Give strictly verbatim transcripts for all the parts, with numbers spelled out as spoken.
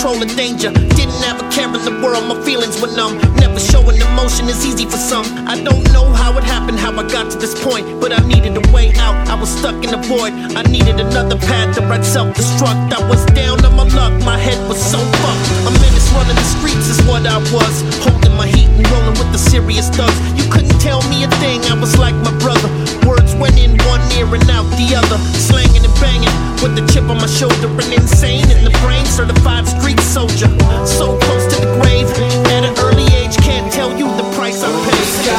control of danger. Didn't have a care in the world, my feelings were numb. Never showing emotion is easy for some. I don't know how it happened, how I got to this point, but I needed a way out, I was stuck in the void. I needed another path to right self-destruct. I was down on my luck, my head was so fucked. A menace running the streets is what I was, holding my heat and rolling with the serious thugs. You couldn't tell me a thing, I was like my brother. Words went in one ear and out the other, slanging and banging with the chip on my shoulder. And insane in the brain, certified street soldier. So close to the grave, at an early age, can't tell you the price I paid.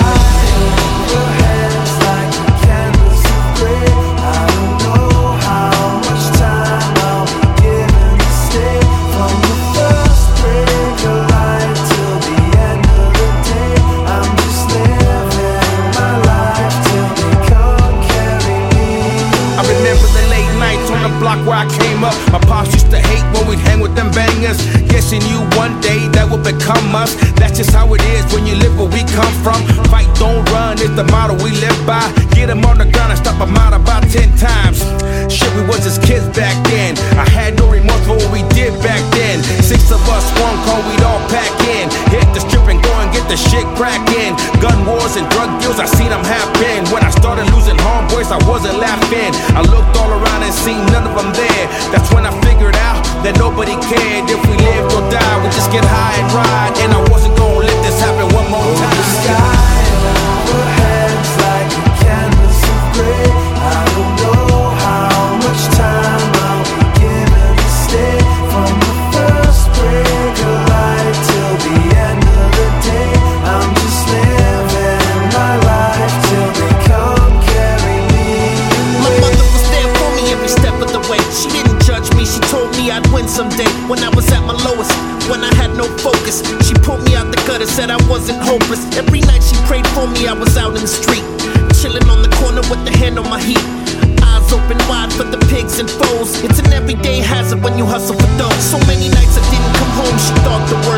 Where I came up, my pops used to hate when we'd hang with them bangers. Yes, he knew one day that would become us. That's just how it is when you live where we come from. Fight, don't run is the motto we live by. Get him on the ground and stop him out about ten times. Shit, we was just kids back then. I had no remorse for what we did back then. Six of us, one call, we'd all pack in. Hit the strip and go and get the shit crackin'. Gun wars and drug deals, I seen them happen. When I started losing homeboys, I wasn't laughing. I looked all around and seen none of them there. That's when I figured out that nobody cared if we lived or died. We just get high and ride, and I wasn't gonna let this happen one more time. The sky overhead's like a canvas of gray. I don't know how much time I'll be given to stay. From the first break of light till the end of the day, I'm just living my life till they come carry me away. My mother was there for me every step of the way. She didn't judge me, she told me I'd win someday. When I was at my lowest, when I had no focus, she pulled me out the gutter, said I wasn't hopeless. Every night she prayed for me, I was out in the street, chilling on the corner with the hand on my heat. Eyes open wide for the pigs and foes. It's an everyday hazard when you hustle for dough. So many nights I didn't come home, she thought the world